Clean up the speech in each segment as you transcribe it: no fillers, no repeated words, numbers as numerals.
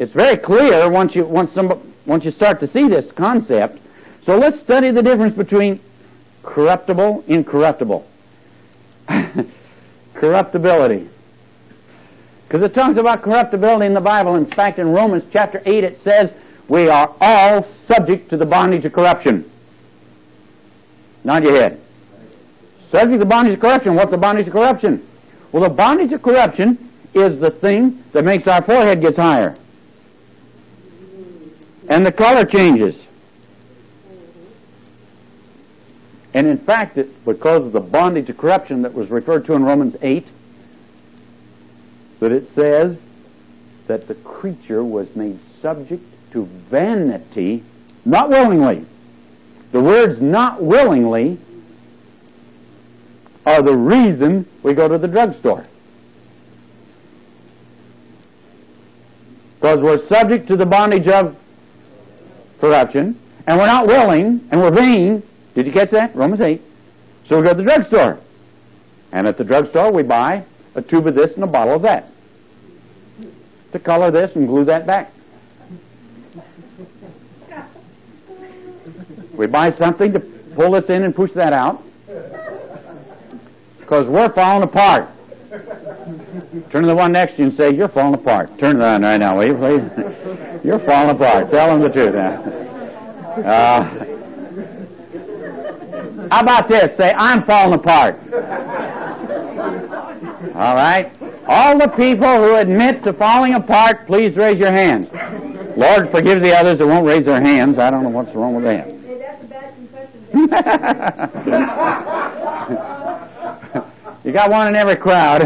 It's very clear once you start to see this concept. So let's study the difference between corruptible, incorruptible. Corruptibility. Because it talks about corruptibility in the Bible. In fact, in Romans chapter 8 it says, we are all subject to the bondage of corruption. Nod your head. Subject to the bondage of corruption. What's the bondage of corruption? Well, the bondage of corruption is the thing that makes our forehead gets higher. And the color changes. And in fact, it's because of the bondage of corruption that was referred to in Romans 8, that it says that the creature was made subject to vanity, not willingly. The words not willingly are the reason we go to the drugstore. Because we're subject to the bondage of corruption, and we're not willing, and we're vain. Did you catch that? Romans 8. So we go to the drugstore. And at the drugstore we buy a tube of this and a bottle of that, to color this and glue that back. We buy something to pull this in and push that out, because we're falling apart. Turn to the one next to you and say, you're falling apart. Turn to that right now, will you, please? You're falling apart. Tell them the truth now. How about this? Say, I'm falling apart. All right? All the people who admit to falling apart, please raise your hands. Lord, forgive the others that won't raise their hands. I don't know what's wrong with that. Hey, that's a bad confession. You got one in every crowd.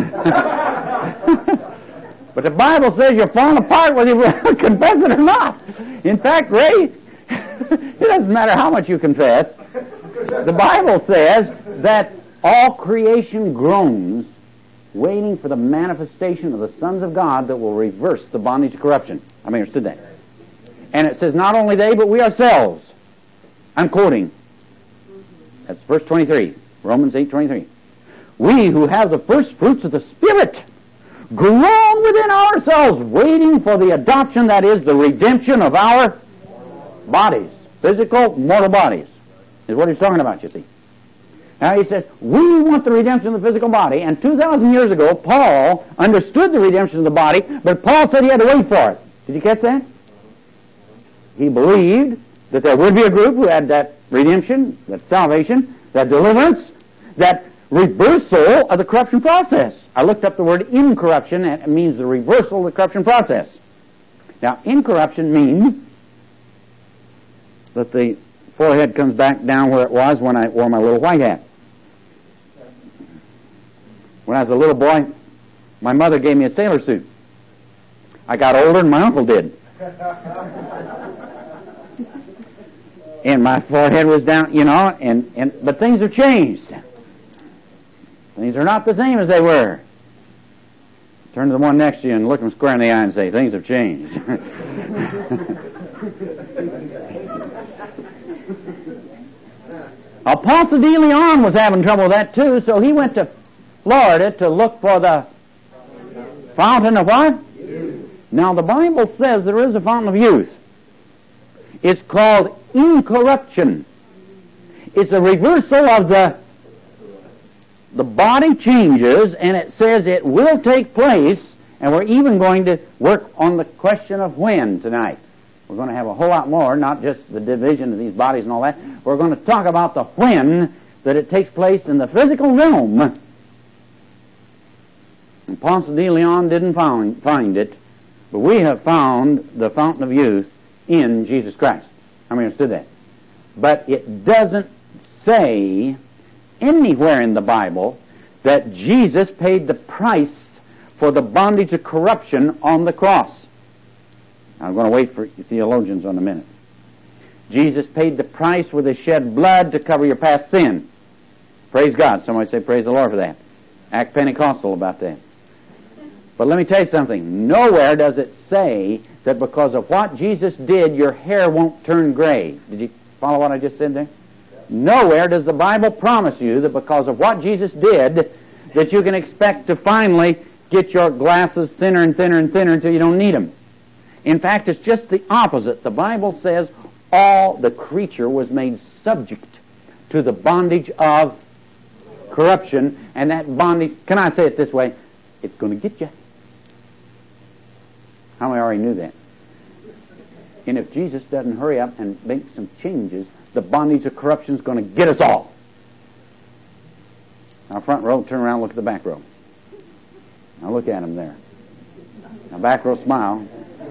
But the Bible says you're falling apart whether you confess it or not. In fact, Ray, it doesn't matter how much you confess. The Bible says that all creation groans, waiting for the manifestation of the sons of God that will reverse the bondage of corruption. I mean, understood that? And it says not only they, but we ourselves. I'm quoting. That's verse 23, Romans 8:23. We who have the first fruits of the Spirit groan within ourselves, waiting for the adoption, that is, the redemption of our bodies. Physical, mortal bodies is what he's talking about, you see. Now he says, we want the redemption of the physical body, and 2,000 years ago, Paul understood the redemption of the body, but Paul said he had to wait for it. Did you catch that? He believed that there would be a group who had that redemption, that salvation, that deliverance, that reversal of the corruption process. I looked up the word incorruption, and it means the reversal of the corruption process. Now, incorruption means that the forehead comes back down where it was when I wore my little white hat. When I was a little boy, my mother gave me a sailor suit. I got older than my uncle did. And my forehead was down, but things have changed. Things are not the same as they were. Turn to the one next to you and look them square in the eye and say, things have changed. Apostle de Leon was having trouble with that too, so he went to Florida to look for the fountain of what? Youth. Now the Bible says there is a fountain of youth. It's called incorruption. It's a reversal of the body changes, and it says it will take place, and we're even going to work on the question of when tonight. We're going to have a whole lot more, not just the division of these bodies and all that. We're going to talk about the when that it takes place in the physical realm. And Ponce de Leon didn't find it, but we have found the fountain of youth in Jesus Christ. How many understood that? But it doesn't say anywhere in the Bible that Jesus paid the price for the bondage of corruption on the cross. I'm going to wait for you theologians on a minute. Jesus paid the price with his shed blood to cover your past sin. Praise God. Somebody say praise the Lord for that. Act Pentecostal about that. But let me tell you something. Nowhere does it say that because of what Jesus did, your hair won't turn gray. Did you follow what I just said there? Nowhere does the Bible promise you that because of what Jesus did, that you can expect to finally get your glasses thinner and thinner and thinner until you don't need them. In fact, it's just the opposite. The Bible says all the creature was made subject to the bondage of corruption, and that bondage, can I say it this way, it's going to get you. How many already knew that? And if Jesus doesn't hurry up and make some changes, the bondage of corruption is going to get us all. Now, front row, turn around, look at the back row. Now look at them there. Now back row, smile.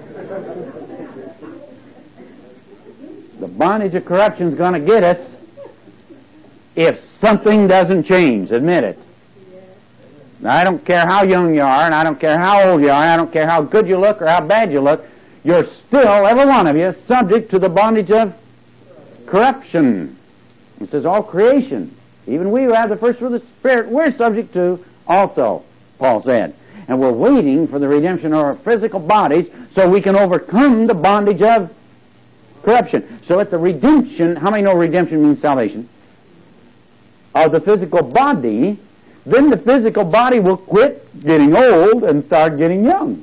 The bondage of corruption is going to get us if something doesn't change. Admit it. Now, I don't care how young you are, and I don't care how old you are, and I don't care how good you look or how bad you look, you're still, every one of you, subject to the bondage of corruption. It says all creation, even we who have the first fruit of the Spirit, we're subject to also, Paul said. And we're waiting for the redemption of our physical bodies so we can overcome the bondage of corruption. So at the redemption, how many know redemption means salvation? Of the physical body, then the physical body will quit getting old and start getting young.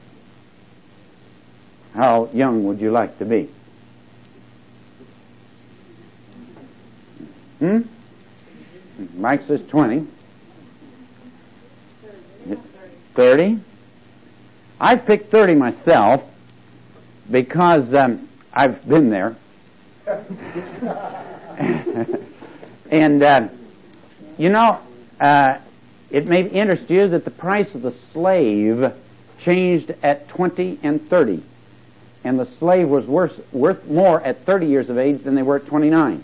How young would you like to be? Mike says 20. 30. I picked 30 myself because I've been there. And, it may interest you that the price of the slave changed at 20 and 30. And the slave was worth more at 30 years of age than they were at 29.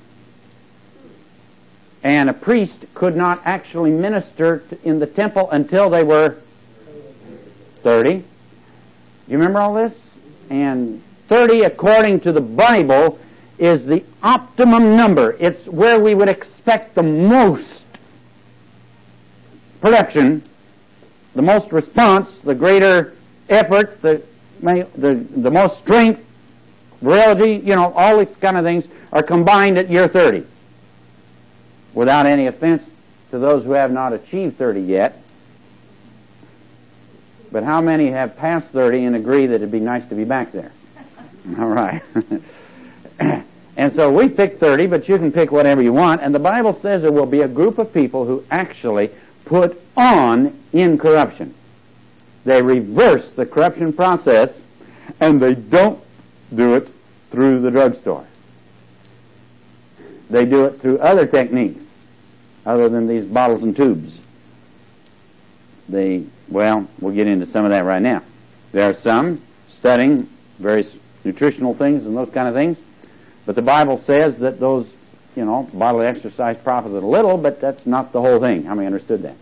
And a priest could not actually minister in the temple until they were 30. You remember all this? And 30, according to the Bible, is the optimum number. It's where we would expect the most production, the most response, the greater effort, the most strength, virility, all these kind of things are combined at year 30. Without any offense to those who have not achieved 30 yet. But how many have passed 30 and agree that it'd be nice to be back there? All right. And so we picked 30, but you can pick whatever you want. And the Bible says there will be a group of people who actually put on incorruption. They reverse the corruption process, and they don't do it through the drugstore. They do it through other techniques, other than these bottles and tubes. We'll get into some of that right now. There are some studying various nutritional things and those kind of things, but the Bible says that those, bodily exercise profited a little, but that's not the whole thing. How many understood that?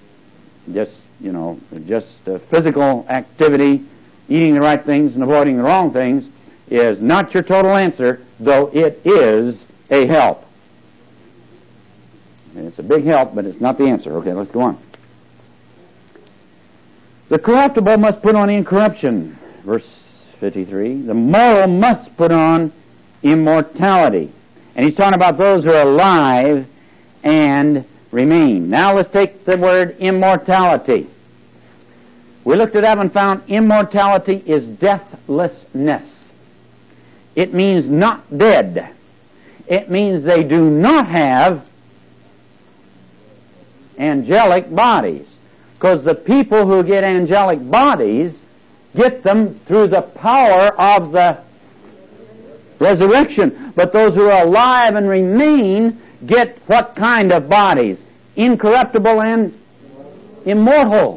Just physical activity, eating the right things and avoiding the wrong things is not your total answer, though it is a help. And it's a big help, but it's not the answer. Okay, let's go on. The corruptible must put on incorruption. Verse 53. The moral must put on immortality. And he's talking about those who are alive and remain. Now let's take the word immortality. We looked it up and found immortality is deathlessness. It means not dead. It means they do not have angelic bodies. Because the people who get angelic bodies get them through the power of the resurrection. But those who are alive and remain get what kind of bodies? Incorruptible and immortal.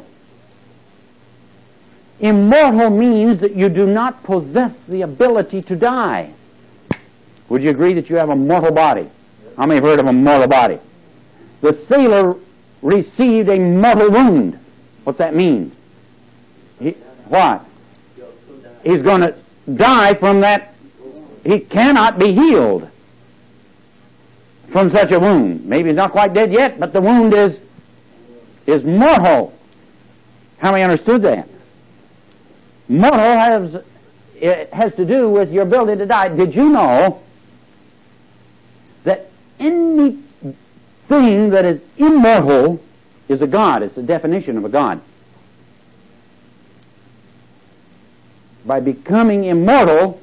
Immortal means that you do not possess the ability to die. Would you agree that you have a mortal body? How many have heard of a mortal body? The sailor received a mortal wound. What's that mean? What? He's going to die from that. He cannot be healed from such a wound. Maybe he's not quite dead yet, but the wound is mortal. How many understood that? Mortal has to do with your ability to die. Did you know that anything that is immortal is a god? It's a definition of a god. by becoming immortal.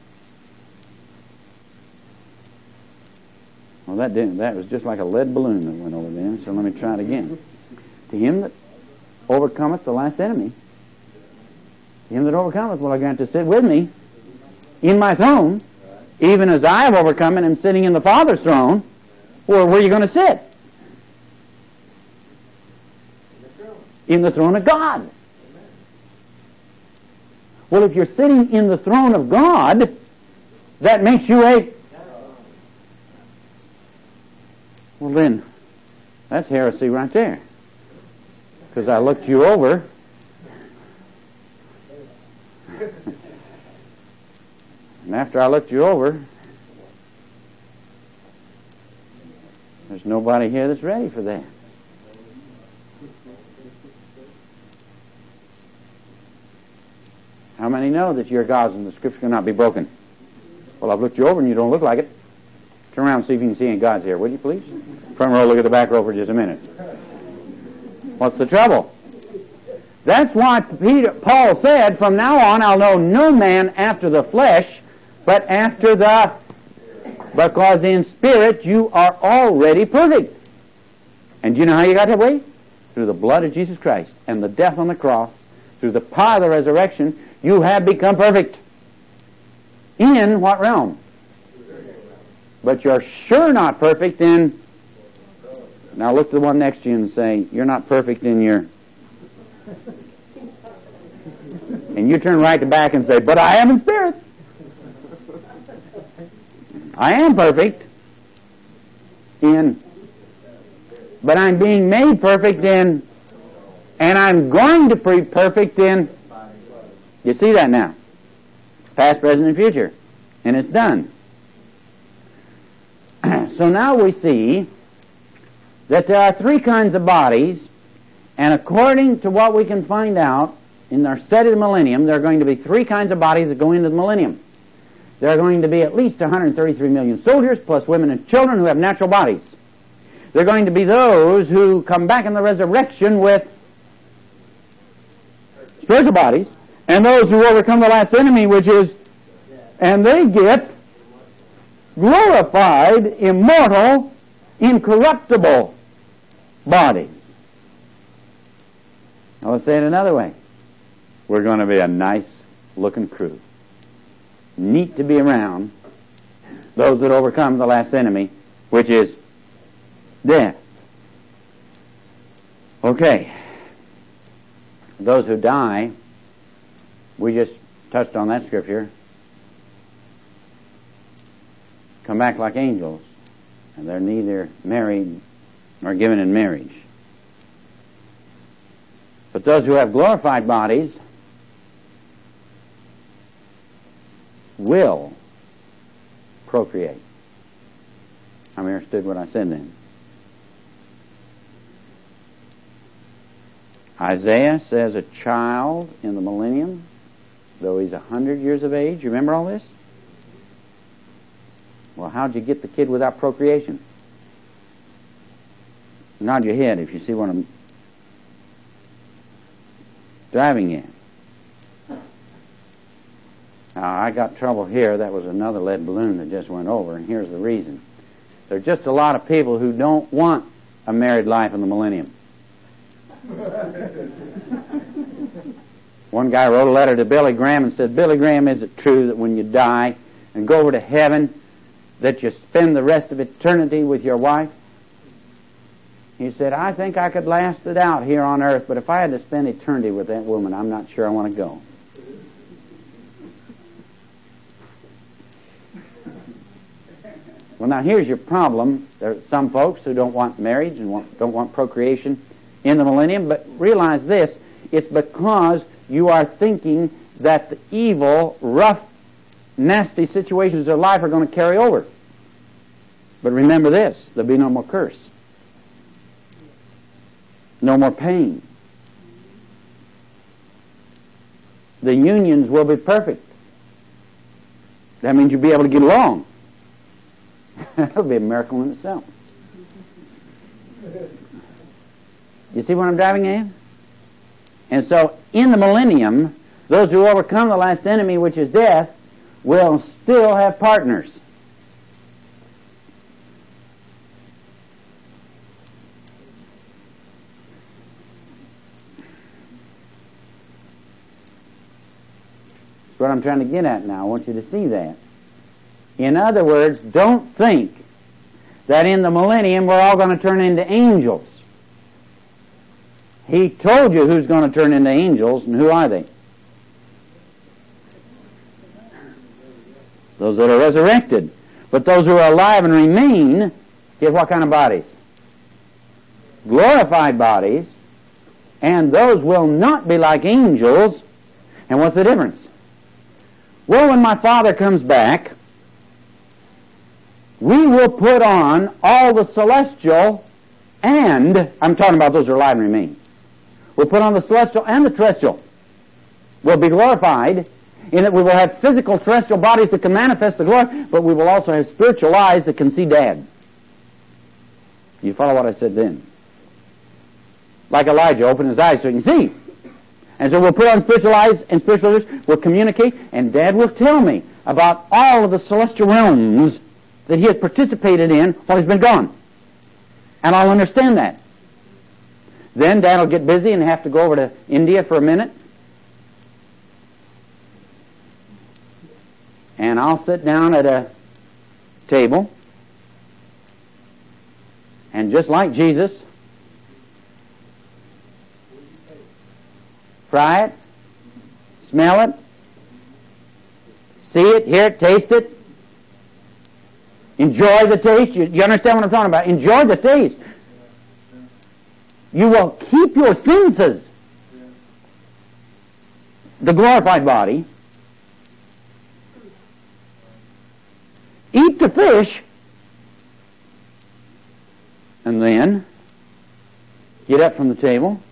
Well, that was just like a lead balloon that went over there, so let me try it again. To him that overcometh the last enemy, to him that overcometh will I grant to sit with me in my throne, even as I have overcome and am sitting in the Father's throne. Well, where are you going to sit? In the throne of God. Well, if you're sitting in the throne of God, that makes you a... Well, then, that's heresy right there. Because I looked you over. And after I looked you over, there's nobody here that's ready for that. How many know that your gods and the Scripture cannot be broken? Well, I've looked you over and you don't look like it. Turn around and see if you can see any gods here, would you please? Front row, look at the back row for just a minute. What's the trouble? That's why Paul said, from now on I'll know no man after the flesh, but after the... Because in spirit you are already perfect. And do you know how you got that way? Through the blood of Jesus Christ and the death on the cross, through the power of the resurrection, you have become perfect. In what realm? But you're sure not perfect in... Now look to the one next to you and say, you're not perfect in your... And you turn right to back and say, but I am in spirit. I am perfect in... But I'm being made perfect in... And I'm going to be perfect in... You see that now? Past, present, and future. And it's done. So now we see that there are three kinds of bodies, and according to what we can find out in our study of the millennium, there are going to be three kinds of bodies that go into the millennium. There are going to be at least 133 million soldiers, plus women and children who have natural bodies. There are going to be those who come back in the resurrection with spiritual bodies, and those who overcome the last enemy, which is, and they get glorified, immortal, incorruptible bodies. I'll say it another way. We're going to be a nice looking crew. Neat to be around. Those that overcome the last enemy, which is death. Okay. Those who die, we just touched on that scripture, come back like angels, and they're neither married nor given in marriage. But those who have glorified bodies will procreate. How many understood what I said then? Isaiah says a child in the millennium, though he's 100 years of age. You remember all this? Well, how'd you get the kid without procreation? Nod your head if you see what I'm driving at. Now, I got trouble here. That was another lead balloon that just went over, and here's the reason. There are just a lot of people who don't want a married life in the millennium. One guy wrote a letter to Billy Graham and said, Billy Graham, is it true that when you die and go over to heaven that you spend the rest of eternity with your wife? He said, I think I could last it out here on earth, but if I had to spend eternity with that woman, I'm not sure I want to go. Well, now here's your problem. There are some folks who don't want marriage and don't want procreation in the millennium, but realize this, it's because you are thinking that the evil, rough, nasty situations of life are going to carry over. But remember this, there'll be no more curse. No more pain. The unions will be perfect. That means you'll be able to get along. That'll be a miracle in itself. You see what I'm driving at? And so, in the millennium, those who overcome the last enemy, which is death, will still have partners. That's what I'm trying to get at now. I want you to see that. In other words, don't think that in the millennium we're all going to turn into angels. He told you who's going to turn into angels, and who are they? Those that are resurrected. But those who are alive and remain get what kind of bodies? Glorified bodies. And those will not be like angels. And what's the difference? Well, when my Father comes back, we will put on all the celestial and, I'm talking about those who are alive and remain. We'll put on the celestial and the terrestrial. We'll be glorified in that we will have physical terrestrial bodies that can manifest the glory, but we will also have spiritual eyes that can see Dad. You follow what I said then? Like Elijah, open his eyes so he can see. And so we'll put on spiritual eyes and spiritual ears, we'll communicate, and Dad will tell me about all of the celestial realms that he has participated in while he's been gone. And I'll understand that. Then Dad will get busy and have to go over to India for a minute. And I'll sit down at a table, and just like Jesus, try it, smell it, see it, hear it, taste it, enjoy the taste. You understand what I'm talking about? Enjoy the taste. You will keep your senses. The glorified body. Eat the fish, and then get up from the table.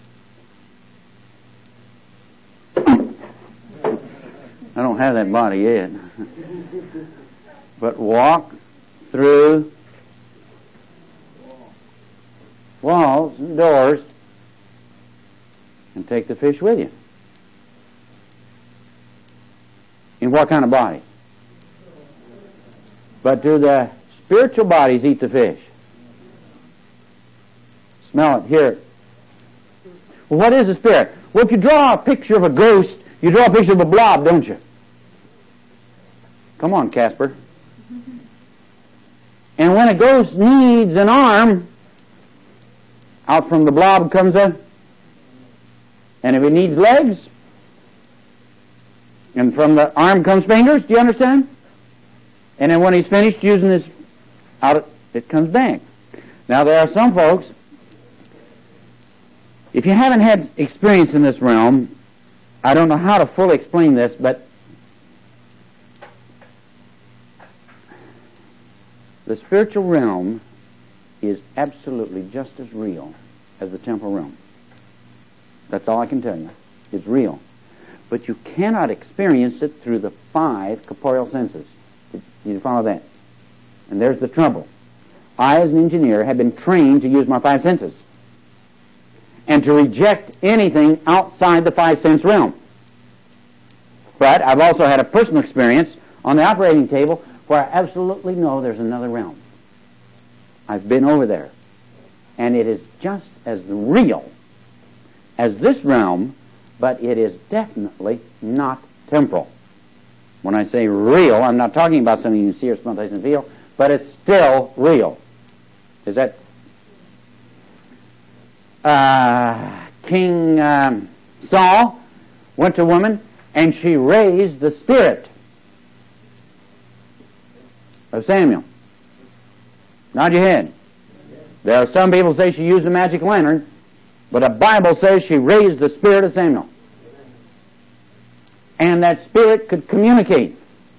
I don't have that body yet. But walk through walls and doors and take the fish with you. In what kind of body? But do the spiritual bodies eat the fish? Smell it, hear it. Well, what is a spirit? Well, if you draw a picture of a ghost, you draw a picture of a blob, don't you? Come on, Casper. And when a ghost needs an arm, out from the blob comes a... And if it needs legs, and from the arm comes fingers, do you understand? And then when he's finished using his... out, it comes back. Now there are some folks, if you haven't had experience in this realm, I don't know how to fully explain this, but the spiritual realm is absolutely just as real as the temporal realm. That's all I can tell you. It's real. But you cannot experience it through the 5 corporeal senses. You follow that? And there's the trouble. I, as an engineer, have been trained to use my 5 senses and to reject anything outside the 5-sense realm. But I've also had a personal experience on the operating table where I absolutely know there's another realm. I've been over there. And it is just as real as this realm, but it is definitely not temporal. When I say real, I'm not talking about something you see or smell, taste, and feel, but it's still real. Is that... King Saul went to a woman, and she raised the spirit of Samuel. Nod your head. There are some people who say she used a magic lantern, but the Bible says she raised the spirit of Samuel. And that spirit could communicate.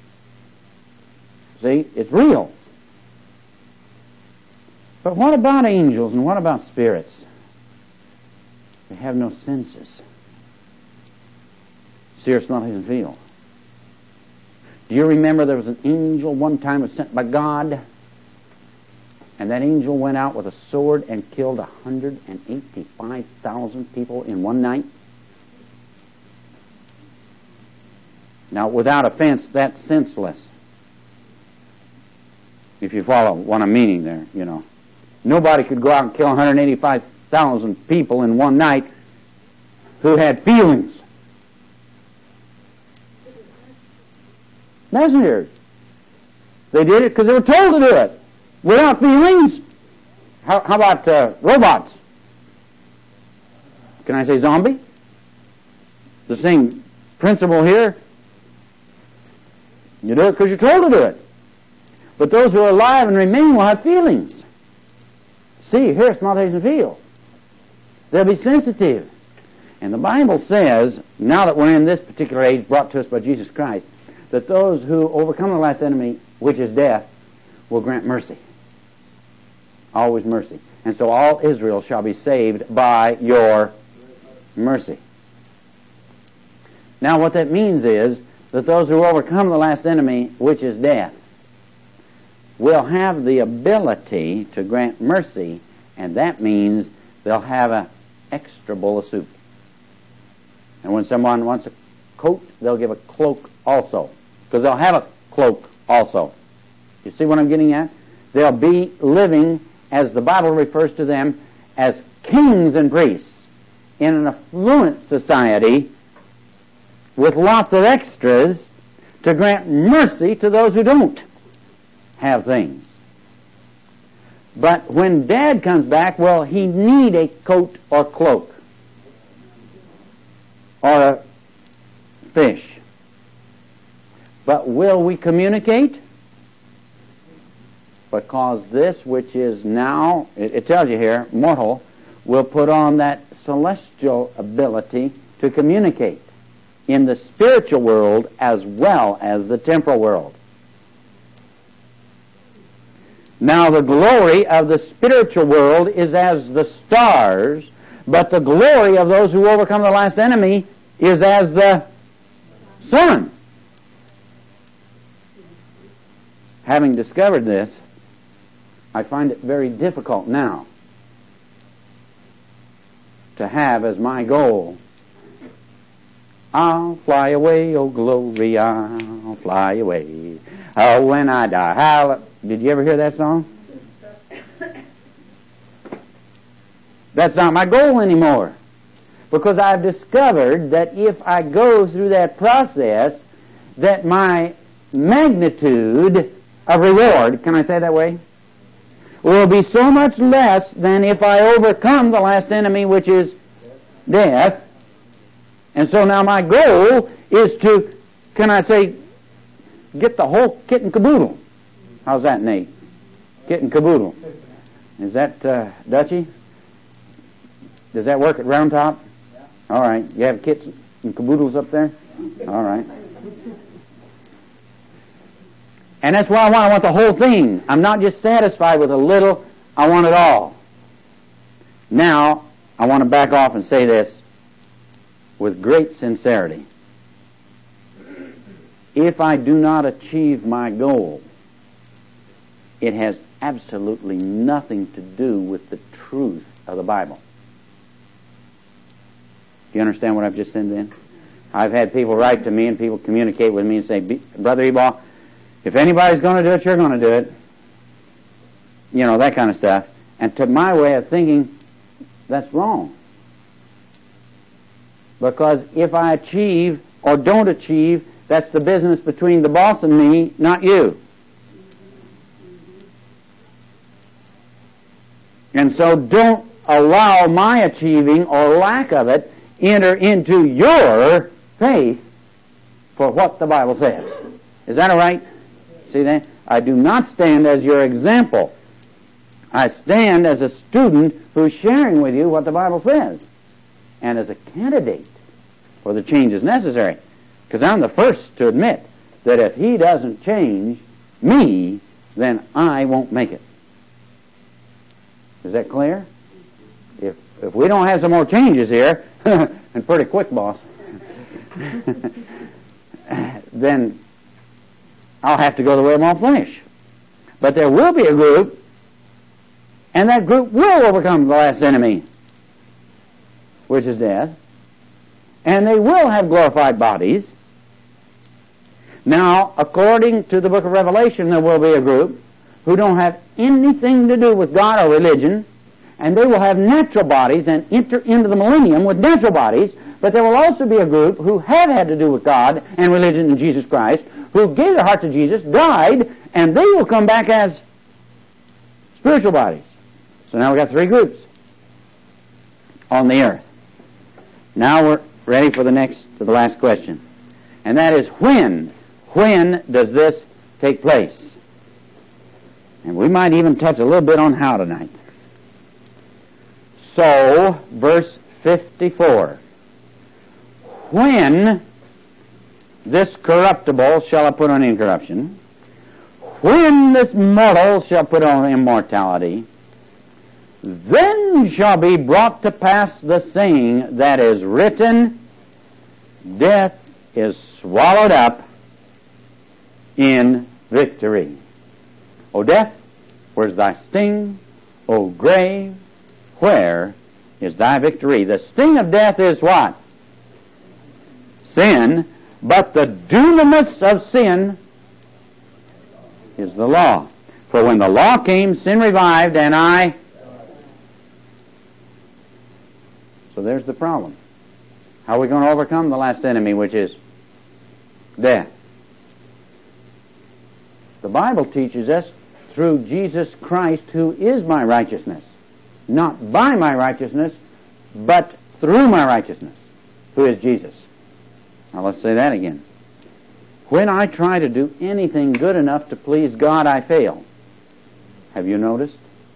See, it's real. But what about angels and what about spirits? They have no senses. See or smell, taste, and feel. Do you remember there was an angel one time was sent by God? And that angel went out with a sword and killed 185,000 people in one night? Now, without offense, that's senseless. If you follow what I'm meaning there, you know. Nobody could go out and kill 185,000 people in one night who had feelings. Messengers. They did it because they were told to do it. Without feelings. How about robots? Can I say zombie? The same principle here. You do it because you're told to do it. But those who are alive and remain will have feelings. See, hear, smell, taste, and feel. They'll be sensitive. And the Bible says, now that we're in this particular age brought to us by Jesus Christ, that those who overcome the last enemy, which is death, will grant mercy. Always mercy. And so all Israel shall be saved by your mercy. Now what that means is that those who overcome the last enemy, which is death, will have the ability to grant mercy, and that means they'll have an extra bowl of soup. And when someone wants a coat, they'll give a cloak also, because they'll have a cloak also. You see what I'm getting at? They'll be living, as the Bible refers to them, as kings and priests in an affluent society with lots of extras to grant mercy to those who don't have things. But when Dad comes back, will he need a coat or cloak? Or a fish? But will we communicate? Because this which is now, it tells you here, mortal, will put on that celestial ability to communicate in the spiritual world as well as the temporal world. Now the glory of the spiritual world is as the stars, but the glory of those who overcome the last enemy is as the sun. Having discovered this, I find it very difficult now to have as my goal, I'll fly away, oh glory, I'll fly away. Oh, when I die. Did you ever hear that song? That's not my goal anymore. Because I've discovered that if I go through that process, that my magnitude of reward, can I say it that way, will be so much less than if I overcome the last enemy, which is death. And so now my goal is to, can I say, get the whole kit and caboodle. How's that, Nate? Kit and caboodle. Is that Dutchy? Does that work at Round Top? Yeah. All right. You have kits and caboodles up there? All right. And that's why I want the whole thing. I'm not just satisfied with a little. I want it all. Now, I want to back off and say this with great sincerity. If I do not achieve my goal, it has absolutely nothing to do with the truth of the Bible. Do you understand what I've just said then? I've had people write to me and people communicate with me and say, Brother Ebaugh, if anybody's going to do it, you're going to do it. You know, that kind of stuff. And to my way of thinking, that's wrong. Because if I achieve or don't achieve, that's the business between the boss and me, not you. And so don't allow my achieving or lack of it enter into your faith for what the Bible says. Is that all right? See that? I do not stand as your example. I stand as a student who's sharing with you what the Bible says. And as a candidate for the changes necessary. Because I'm the first to admit that if he doesn't change me, then I won't make it. Is that clear? If we don't have some more changes here, and pretty quick, boss, then I'll have to go the way of my flesh. But there will be a group, and that group will overcome the last enemy, which is death, and they will have glorified bodies, Now, according to the book of Revelation, there will be a group who don't have anything to do with God or religion, and they will have natural bodies and enter into the millennium with natural bodies, but there will also be a group who have had to do with God and religion and Jesus Christ, who gave their heart to Jesus, died, and they will come back as spiritual bodies. So now we've got three groups on the earth. Now we're ready for the last question. And that is when? When does this take place? And we might even touch a little bit on how tonight. So, verse 54. When this corruptible shall I put on incorruption, when this mortal shall put on immortality, then shall be brought to pass the saying that is written, death is swallowed up in victory. O death, where's thy sting? O grave, where is thy victory? The sting of death is what? Sin. But the dunamis of sin is the law. For when the law came, sin revived, and I... So there's the problem. How are we going to overcome the last enemy, which is death? The Bible teaches us through Jesus Christ, who is my righteousness. Not by my righteousness, but through my righteousness, who is Jesus. Now let's say that again. When I try to do anything good enough to please God, I fail. Have you noticed?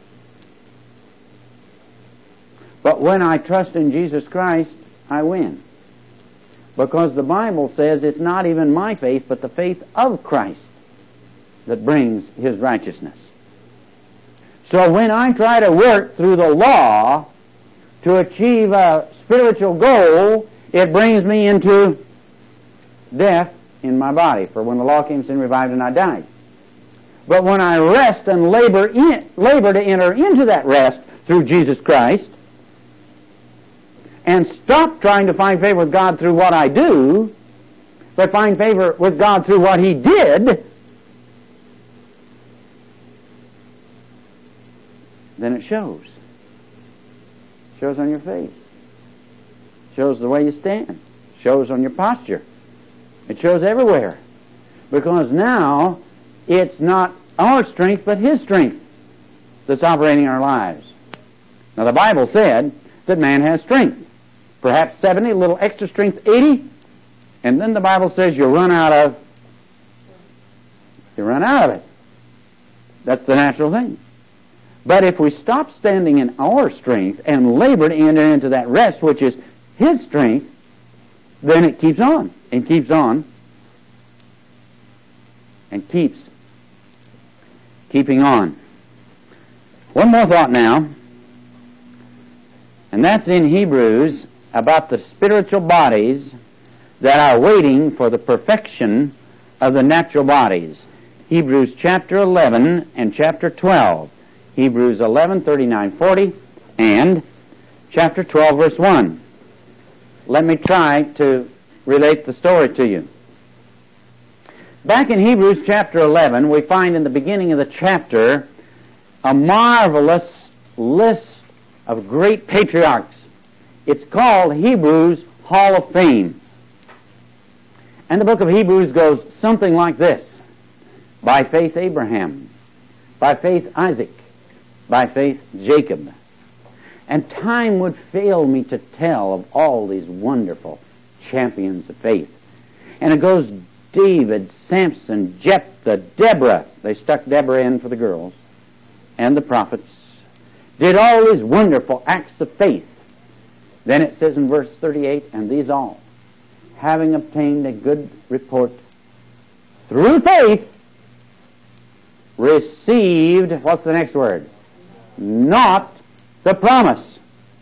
But when I trust in Jesus Christ, I win. Because the Bible says it's not even my faith, but the faith of Christ that brings His righteousness. So when I try to work through the law to achieve a spiritual goal, it brings me into death in my body. For when the law came, sin revived, and I died. But when I rest and labor to enter into that rest through Jesus Christ, and stop trying to find favor with God through what I do, but find favor with God through what He did, then it shows. It shows on your face. It shows the way you stand. It shows on your posture. It shows everywhere. Because now it's not our strength, but His strength that's operating our lives. Now the Bible said that man has strength. Perhaps 70, a little extra strength, 80. And then the Bible says you run out of it. That's the natural thing. But if we stop standing in our strength and labor to enter into that rest, which is His strength, then it keeps on and keeps on and keeps keeping on. One more thought now, and that's in Hebrews about the spiritual bodies that are waiting for the perfection of the natural bodies. Hebrews chapter 11 and chapter 12. Hebrews 11, 39, 40, and chapter 12, verse 1. Let me try to relate the story to you. Back in Hebrews chapter 11, we find in the beginning of the chapter a marvelous list of great patriarchs. It's called Hebrews Hall of Fame. And the book of Hebrews goes something like this. By faith Abraham, by faith Isaac, by faith Jacob. And time would fail me to tell of all these wonderful champions of faith. And it goes David, Samson, Jephthah, Deborah. They stuck Deborah in for the girls. And the prophets did all these wonderful acts of faith. Then it says in verse 38, and these all, having obtained a good report through faith, received, what's the next word? Not the promise.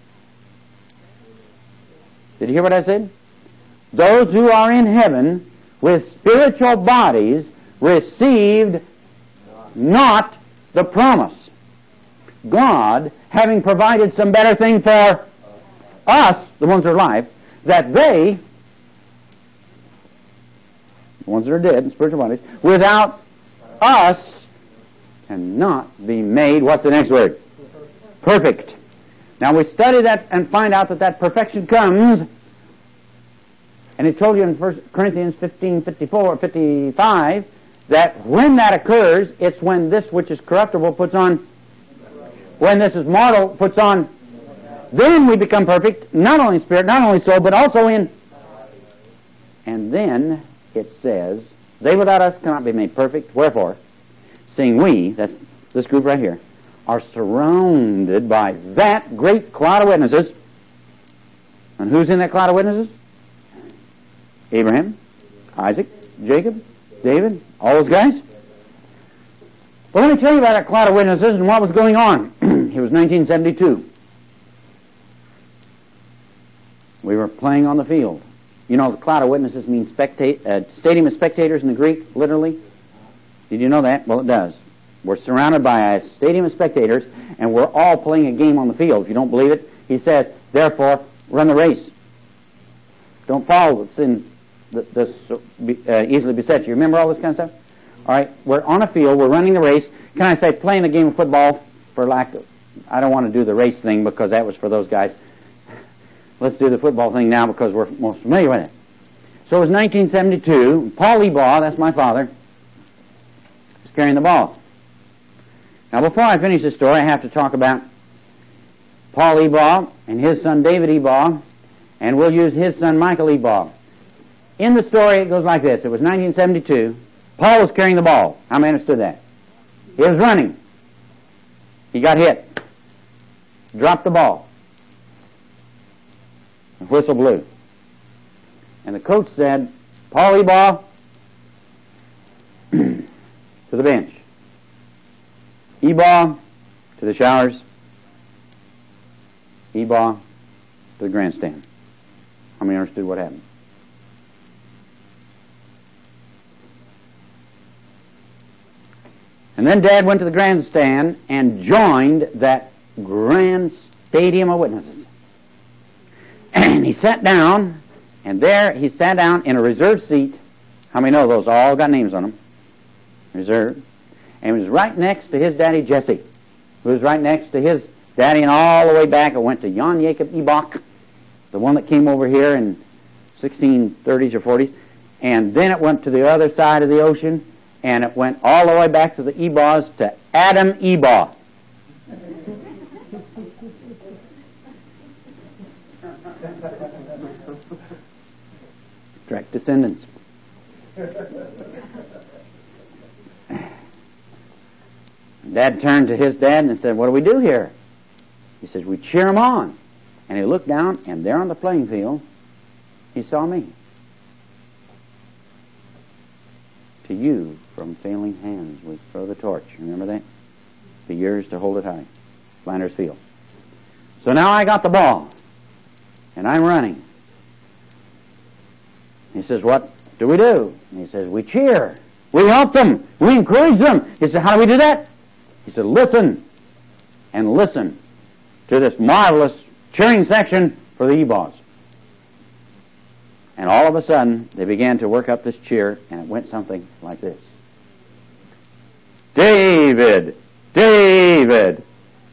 Did you hear what I said? Those who are in heaven with spiritual bodies received not the promise. God, having provided some better thing for us, the ones who are alive, that they the ones that are dead in spiritual bodies, without us cannot be made, what's the next word? Perfect. Now we study that and find out that perfection comes, and it told you in 1 Corinthians 15:55, that when that occurs, it's when this which is corruptible puts on, when this is mortal puts on, then we become perfect, not only in spirit, not only soul, but also in. And then it says, they without us cannot be made perfect. Wherefore, seeing we, that's this group right here, are surrounded by that great cloud of witnesses. And who's in that cloud of witnesses? Abraham, Isaac, Jacob, David, all those guys. Well, let me tell you about that cloud of witnesses and what was going on. It was 1972. We were playing on the field. You know, the cloud of witnesses means stadium of spectators in the Greek, literally. Did you know that? Well, it does. We're surrounded by a stadium of spectators, and we're all playing a game on the field. If you don't believe it, he says, therefore, run the race. Don't follow what's in this easily besets you. Remember all this kind of stuff? All right, we're on a field, we're running the race. Can I say playing a game of football for lack of... I don't want to do the race thing because that was for those guys. Let's do the football thing now because we're most familiar with it. So it was 1972. Paul Ebaugh, that's my father, was carrying the ball. Now before I finish this story, I have to talk about Paul Ebaugh and his son David Ebaugh, and we'll use his son Michael Ebaugh. In the story, it goes like this. It was 1972. Paul was carrying the ball. How many understood that? He was running. He got hit. Dropped the ball. The whistle blew. And the coach said, Paul Ebaugh, to the bench. Ebaugh, to the showers. Ebaugh, to the grandstand. How many understood what happened? And then Dad went to the grandstand and joined that grand stadium of witnesses. And he sat down, and there he sat down in a reserved seat. How many know those all got names on them? Reserved. And he was right next to his daddy Jesse, who was right next to his daddy, and all the way back it went to Jan Jacob Ebaugh, the one that came over here in 1630s or 40s. And then it went to the other side of the ocean, and it went all the way back to the Ebaughs to Adam Ebaugh. Direct descendants. Dad turned to his dad and said, what do we do here? He says, we cheer him on. And he looked down, and there on the playing field, he saw me. To you, from failing hands, we throw the torch. Remember that? The years to hold it high. Flanders Field. So now I got the ball, and I'm running. He says, what do we do? And he says, we cheer. We help them. We encourage them. He said, how do we do that? He said, listen, and listen to this marvelous cheering section for the Ebaughs. And all of a sudden, they began to work up this cheer, and it went something like this. David, David,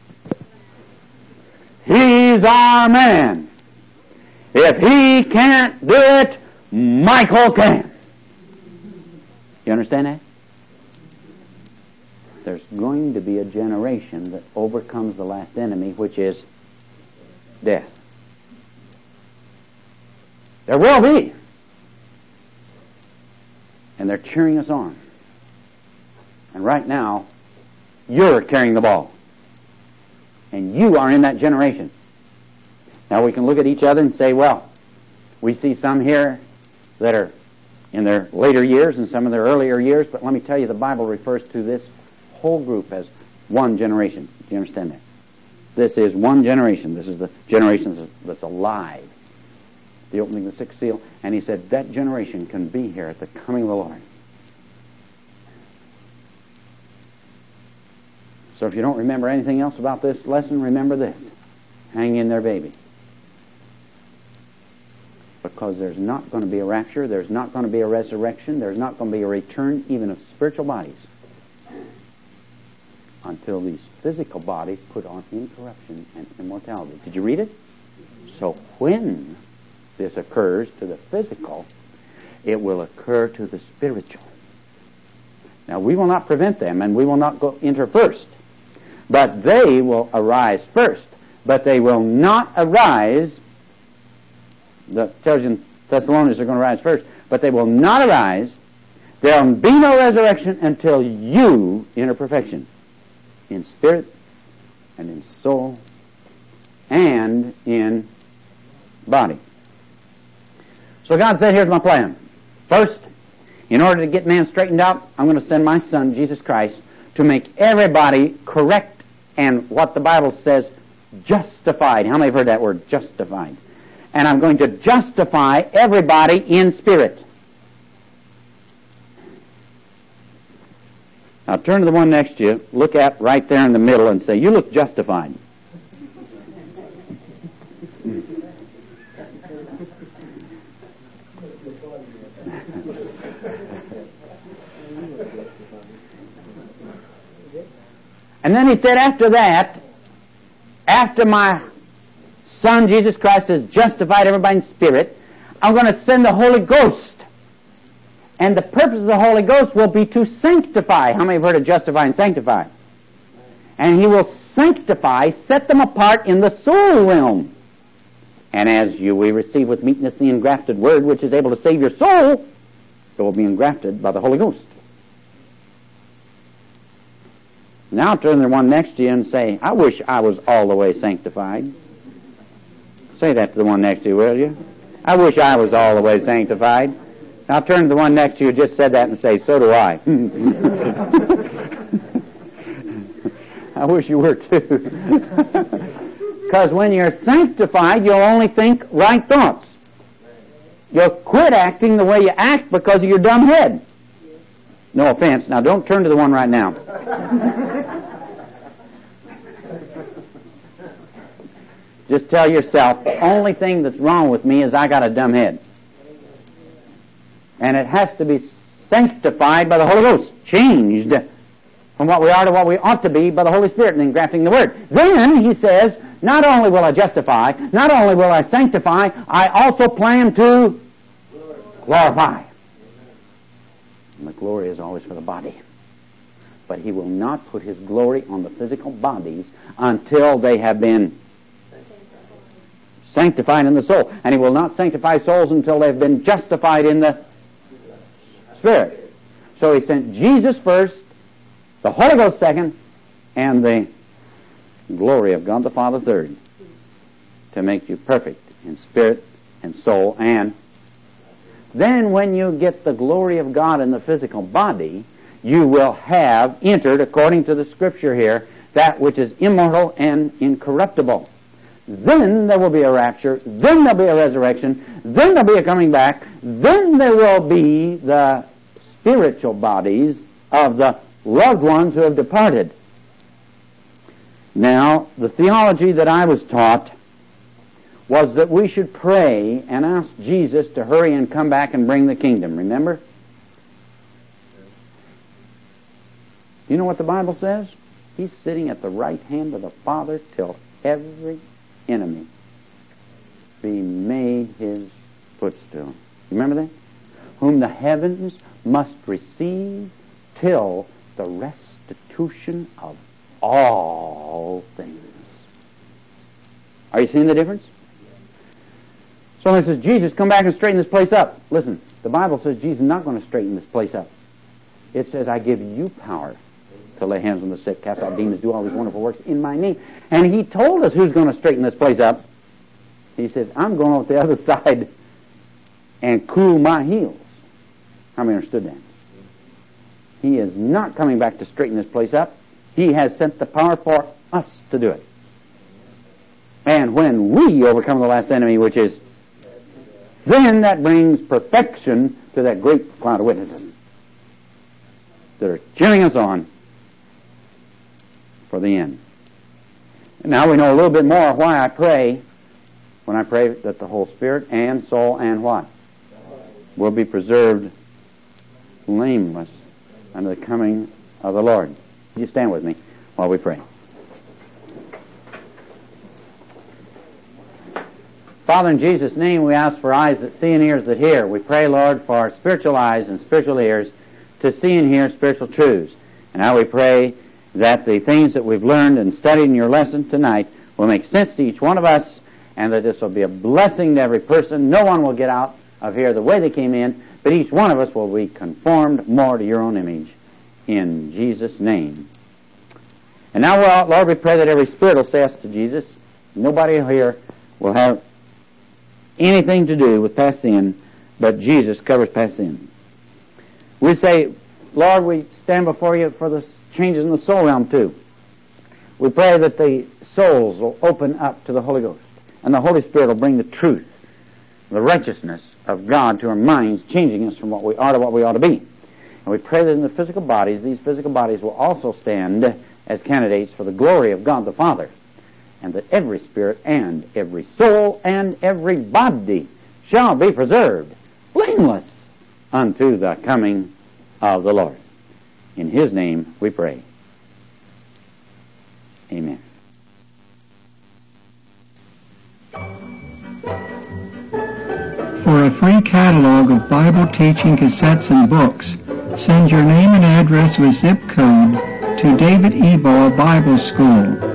he's our man. If he can't do it, Michael can. You understand that? There's going to be a generation that overcomes the last enemy, which is death. There will be. And they're cheering us on. And right now, you're carrying the ball. And you are in that generation. Now we can look at each other and say, well, we see some here that are in their later years and some of their earlier years, but let me tell you, the Bible refers to this whole group as one generation. Do you understand that? This is one generation. This is the generation that's alive. The opening of the sixth seal. And he said that generation can be here at the coming of the Lord. So if you don't remember anything else about this lesson, remember this. Hang in there, baby. Because there's not going to be a rapture, there's not going to be a resurrection, there's not going to be a return even of spiritual bodies until these physical bodies put on incorruption and immortality. Did you read it? So when this occurs to the physical, it will occur to the spiritual. Now, we will not prevent them, and we will not enter first. But they will arise first. But they will not arise. The Thessalonians are going to rise first. But they will not arise. There will be no resurrection until you enter perfection. In spirit, and in soul, and in body. So God said, here's my plan. First, in order to get man straightened out, I'm going to send my Son, Jesus Christ, to make everybody correct and what the Bible says, justified. How many have heard that word, justified? And I'm going to justify everybody in spirit. Now turn to the one next to you, look at right there in the middle and say, you look justified. And then he said after that, after my Son Jesus Christ has justified everybody in spirit, I'm going to send the Holy Ghost. And the purpose of the Holy Ghost will be to sanctify. How many have heard of justify and sanctify? And He will sanctify, set them apart in the soul realm. And as we receive with meekness the engrafted word, which is able to save your soul, it will be engrafted by the Holy Ghost. Now turn to the one next to you and say, I wish I was all the way sanctified. Say that to the one next to you, will you? I wish I was all the way sanctified. Now turn to the one next to you who just said that and say, so do I. I wish you were too. Because when you're sanctified, you'll only think right thoughts. You'll quit acting the way you act because of your dumb head. No offense. Now don't turn to the one right now. Just tell yourself, the only thing that's wrong with me is I got a dumb head. And it has to be sanctified by the Holy Ghost, changed from what we are to what we ought to be by the Holy Spirit and engrafting the Word. Then, he says, not only will I justify, not only will I sanctify, I also plan to glorify. And the glory is always for the body. But He will not put His glory on the physical bodies until they have been sanctified in the soul. And He will not sanctify souls until they've been justified in the Spirit. So He sent Jesus first, the Holy Ghost second, and the glory of God the Father third, to make you perfect in spirit and soul. And then when you get the glory of God in the physical body, you will have entered, according to the Scripture here, that which is immortal and incorruptible. Then there will be a rapture, then there will be a resurrection, then there will be a coming back, then there will be the spiritual bodies of the loved ones who have departed. Now, the theology that I was taught was that we should pray and ask Jesus to hurry and come back and bring the kingdom. Remember? You know what the Bible says? He's sitting at the right hand of the Father till every enemy be made His footstool. Remember that? Whom the heavens must receive till the restitution of all things. Are you seeing the difference? So it says, Jesus, come back and straighten this place up. Listen, the Bible says Jesus is not going to straighten this place up. It says, I give you power to lay hands on the sick, cast out demons, do all these wonderful works in my name. And He told us who's going to straighten this place up. He says, I'm going off the other side and cool my heels. How many understood that? He is not coming back to straighten this place up. He has sent the power for us to do it. And when we overcome the last enemy, which is, then that brings perfection to that great cloud of witnesses that are cheering us on for the end. And now we know a little bit more why I pray when I pray that the whole spirit and soul and what? Will be preserved blameless unto the coming of the Lord. You stand with me while we pray. Father, in Jesus' name, we ask for eyes that see and ears that hear. We pray, Lord, for spiritual eyes and spiritual ears to see and hear spiritual truths. And now we pray that the things that we've learned and studied in your lesson tonight will make sense to each one of us, and that this will be a blessing to every person. No one will get out of here the way they came in, but each one of us will be conformed more to your own image. In Jesus' name. And now, Lord, we pray that every spirit will say yes to Jesus. Nobody here will have anything to do with past sin, but Jesus covers past sin. We say, Lord, we stand before you for the changes in the soul realm too. We pray that the souls will open up to the Holy Ghost, and the Holy Spirit will bring the truth, the righteousness of God to our minds, changing us from what we are to what we ought to be. And we pray that in the physical bodies, these physical bodies will also stand as candidates for the glory of God the Father, and that every spirit and every soul and every body shall be preserved blameless unto the coming of the Lord. In His name we pray. Amen. For a free catalog of Bible teaching cassettes and books, send your name and address with zip code to David Ebo Bible School,